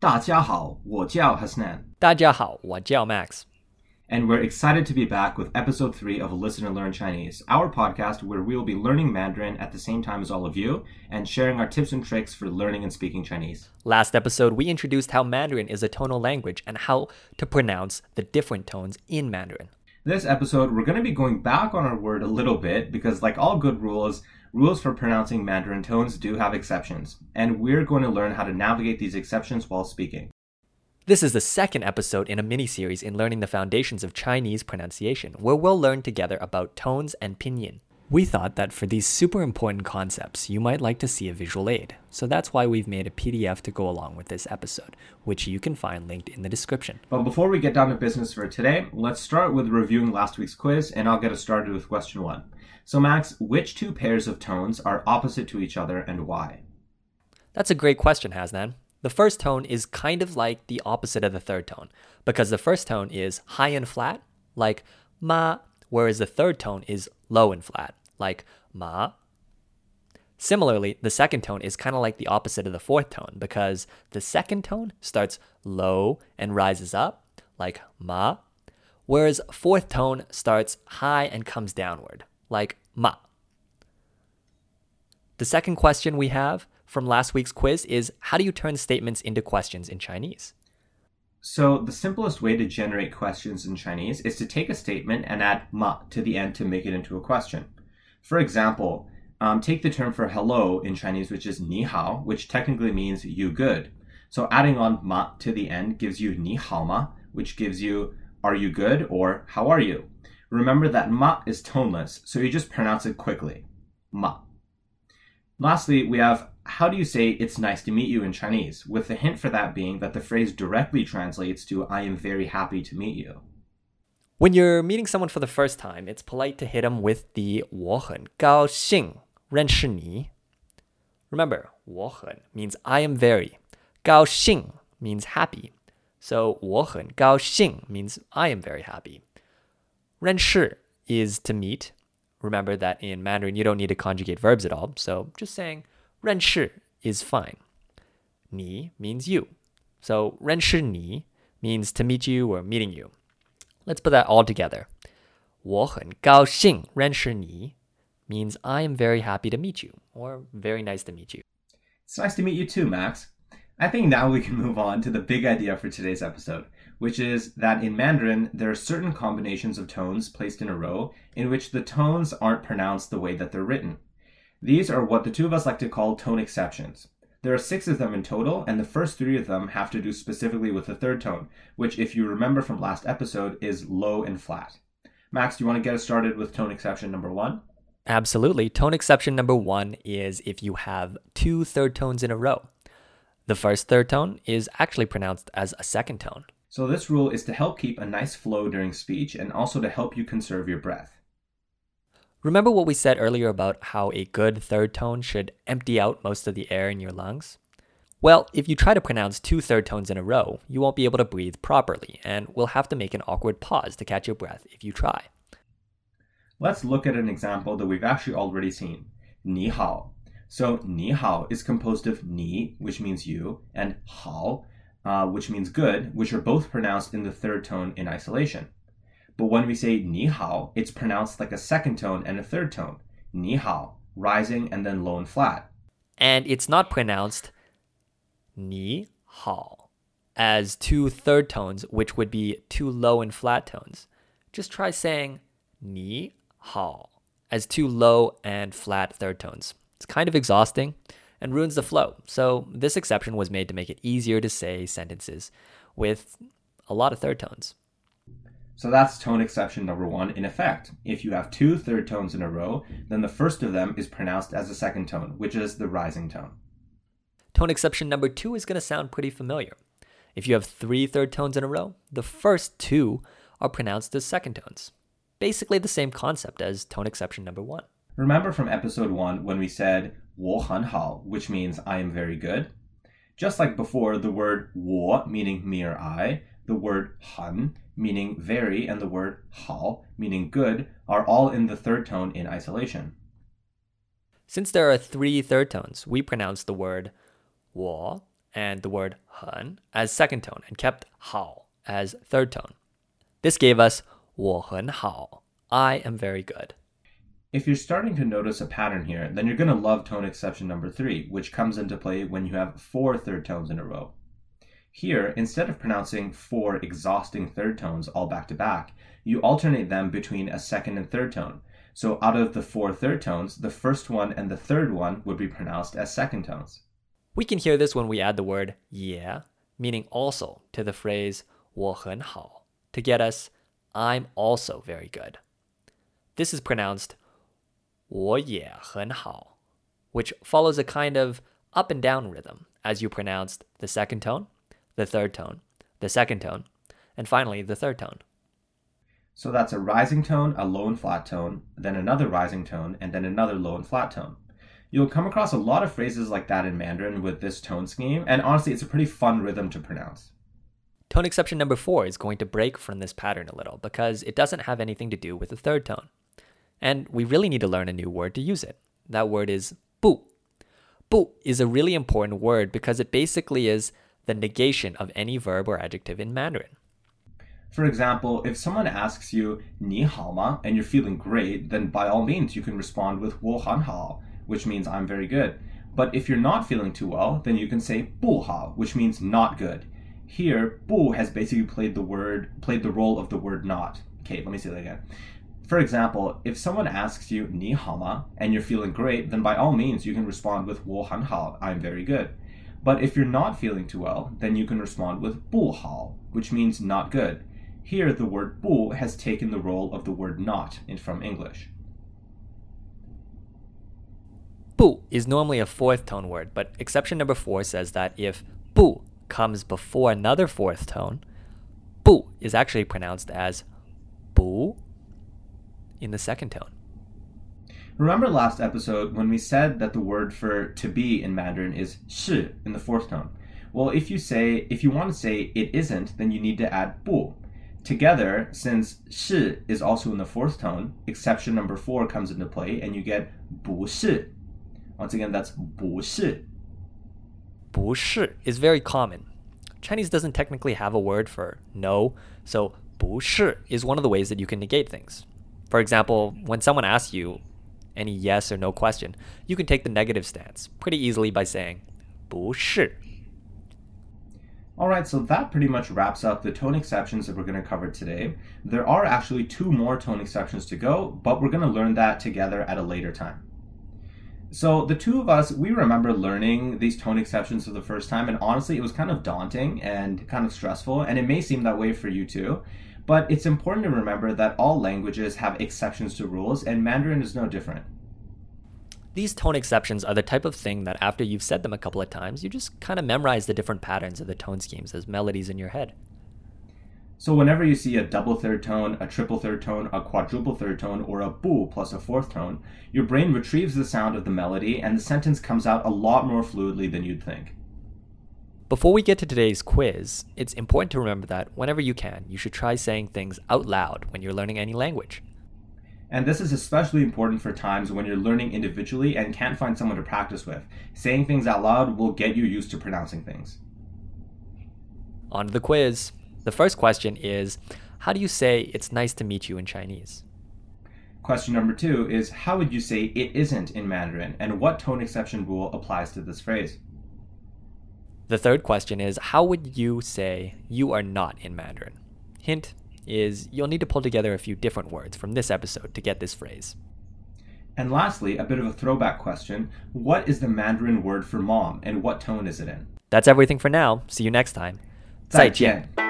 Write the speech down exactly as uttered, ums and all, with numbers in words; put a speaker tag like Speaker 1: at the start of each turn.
Speaker 1: 大家好，我叫Hasnan.
Speaker 2: 大家好，我叫 Max.
Speaker 1: And we're excited to be back with episode three of Listen and Learn Chinese, our podcast where we will be learning Mandarin at the same time as all of you and sharing our tips and tricks for learning and speaking Chinese.
Speaker 2: Last episode, we introduced how Mandarin is a tonal language and how to pronounce the different tones in Mandarin.
Speaker 1: This episode, we're going to be going back on our word a little bit because, like all good rules, rules for pronouncing Mandarin tones do have exceptions, and we're going to learn how to navigate these exceptions while speaking.
Speaker 2: This is the second episode in a mini-series in learning the foundations of Chinese pronunciation, where we'll learn together about tones and pinyin. We thought that for these super important concepts, you might like to see a visual aid, so that's why we've made a P D F to go along with this episode, which you can find linked in the description.
Speaker 1: But before we get down to business for today, let's start with reviewing last week's quiz, and I'll get us started with question one. So Max, which two pairs of tones are opposite to each other and why?
Speaker 2: That's a great question, Hasnan. The first tone is kind of like the opposite of the third tone, because the first tone is high and flat, like ma, whereas the third tone is low and flat, like ma. Similarly, the second tone is kind of like the opposite of the fourth tone, because the second tone starts low and rises up, like ma, whereas fourth tone starts high and comes downward, like ma. The second question we have from last week's quiz is, how do you turn statements into questions in Chinese?
Speaker 1: So the simplest way to generate questions in Chinese is to take a statement and add ma to the end to make it into a question. For example, um, take the term for hello in Chinese, which is ni hao, which technically means you good. So adding on ma to the end gives you ni hao ma, which gives you are you good or how are you? Remember that ma is toneless, so you just pronounce it quickly. Ma. Lastly, we have how do you say it's nice to meet you in Chinese, with the hint for that being that the phrase directly translates to I am very happy to meet you.
Speaker 2: When you're meeting someone for the first time, it's polite to hit them with the 我很高兴认识你. Remember, 我很 means I am very. 高兴 means happy. So 我很高兴 means I am very happy. 认识 is to meet. Remember that in Mandarin, you don't need to conjugate verbs at all. So just saying 认识 is fine. 你 means you. So 认识你 means to meet you or meeting you. Let's put that all together. 我很高兴认识你 means I am very happy to meet you or very nice to meet you.
Speaker 1: It's nice to meet you too, Max. I think now we can move on to the big idea for today's episode, which is that in Mandarin, there are certain combinations of tones placed in a row in which the tones aren't pronounced the way that they're written. These are what the two of us like to call tone exceptions. There are six of them in total, and the first three of them have to do specifically with the third tone, which, if you remember from last episode, is low and flat. Max, do you want to get us started with tone exception number one?
Speaker 2: Absolutely. Tone exception number one is if you have two third tones in a row. The first third tone is actually pronounced as a second tone.
Speaker 1: So this rule is to help keep a nice flow during speech and also to help you conserve your breath.
Speaker 2: Remember what we said earlier about how a good third tone should empty out most of the air in your lungs? Well, if you try to pronounce two third tones in a row, you won't be able to breathe properly, and will have to make an awkward pause to catch your breath if you try.
Speaker 1: Let's look at an example that we've actually already seen. Ni hao. So ni hao is composed of ni, which means you, and hao, uh, which means good, which are both pronounced in the third tone in isolation. But when we say ni hao, it's pronounced like a second tone and a third tone. Ni hao, rising and then low and flat.
Speaker 2: And it's not pronounced ni hao as two third tones, which would be two low and flat tones. Just try saying ni hao as two low and flat third tones. It's kind of exhausting and ruins the flow. So this exception was made to make it easier to say sentences with a lot of third tones.
Speaker 1: So that's tone exception number one in effect. If you have two third tones in a row, then the first of them is pronounced as a second tone, which is the rising tone.
Speaker 2: Tone exception number two is going to sound pretty familiar. If you have three third tones in a row, the first two are pronounced as second tones. Basically the same concept as tone exception number one.
Speaker 1: Remember from episode one when we said 我很好, which means I am very good? Just like before, the word 我, meaning me or I, the word 很, meaning very, and the word 好, meaning good, are all in the third tone in isolation.
Speaker 2: Since there are three third tones, we pronounce the word 我 and the word 很 as second tone and kept 好 as third tone. This gave us 我很好. I am very good.
Speaker 1: If you're starting to notice a pattern here, then you're going to love tone exception number three, which comes into play when you have four third tones in a row. Here, instead of pronouncing four exhausting third tones all back to back, you alternate them between a second and third tone. So out of the four third tones, the first one and the third one would be pronounced as second tones.
Speaker 2: We can hear this when we add the word 也, meaning also, to the phrase 我很好, to get us, I'm also very good. This is pronounced 我也很好, which follows a kind of up and down rhythm as you pronounced the second tone, the third tone, the second tone, and finally the third tone.
Speaker 1: So that's a rising tone, a low and flat tone, then another rising tone, and then another low and flat tone. You'll come across a lot of phrases like that in Mandarin with this tone scheme, and honestly, it's a pretty fun rhythm to pronounce.
Speaker 2: Tone exception number four is going to break from this pattern a little because it doesn't have anything to do with the third tone. And we really need to learn a new word to use it. That word is 不. 不 is a really important word because it basically is the negation of any verb or adjective in Mandarin.
Speaker 1: For example, if someone asks you 你好吗 and you're feeling great, then by all means you can respond with 我很好, which means I'm very good. But if you're not feeling too well, then you can say 不好, which means not good. Here, 不 has basically played the word played the role of the word not. Okay, let me say that again. For example, if someone asks you 你好吗 and you're feeling great, then by all means you can respond with 我很好, I'm very good. But if you're not feeling too well, then you can respond with 不好, which means not good. Here, the word 不 has taken the role of the word not in from English.
Speaker 2: 不 is normally a fourth tone word, but exception number four says that if 不 comes before another fourth tone, 不 is actually pronounced as 不 in the second tone.
Speaker 1: Remember last episode when we said that the word for to be in Mandarin is 是 in the fourth tone? Well, if you say if you want to say it isn't, then you need to add 不. Together, since 是 is also in the fourth tone, exception number four comes into play and you get 不是. Once again, that's 不是.
Speaker 2: 不是 is very common. Chinese doesn't technically have a word for no, so 不是 is one of the ways that you can negate things. For example, when someone asks you any yes or no question, you can take the negative stance pretty easily by saying 不是.
Speaker 1: Alright, so that pretty much wraps up the tone exceptions that we're going to cover today. There are actually two more tone exceptions to go, but we're going to learn that together at a later time. So the two of us, we remember learning these tone exceptions for the first time, and honestly, it was kind of daunting and kind of stressful, and it may seem that way for you too. But it's important to remember that all languages have exceptions to rules, and Mandarin is no different.
Speaker 2: These tone exceptions are the type of thing that after you've said them a couple of times, you just kind of memorize the different patterns of the tone schemes as melodies in your head.
Speaker 1: So whenever you see a double third tone, a triple third tone, a quadruple third tone, or a bu plus a fourth tone, your brain retrieves the sound of the melody and the sentence comes out a lot more fluidly than you'd think.
Speaker 2: Before we get to today's quiz, it's important to remember that whenever you can, you should try saying things out loud when you're learning any language.
Speaker 1: And this is especially important for times when you're learning individually and can't find someone to practice with. Saying things out loud will get you used to pronouncing things.
Speaker 2: On to the quiz. The first question is, how do you say it's nice to meet you in Chinese?
Speaker 1: Question number two is, how would you say it isn't in Mandarin, and what tone exception rule applies to this phrase?
Speaker 2: The third question is, how would you say you are not in Mandarin? Hint is, you'll need to pull together a few different words from this episode to get this phrase.
Speaker 1: And lastly, a bit of a throwback question, what is the Mandarin word for mom, and what tone is it in?
Speaker 2: That's everything for now. See you next time.
Speaker 1: 再见.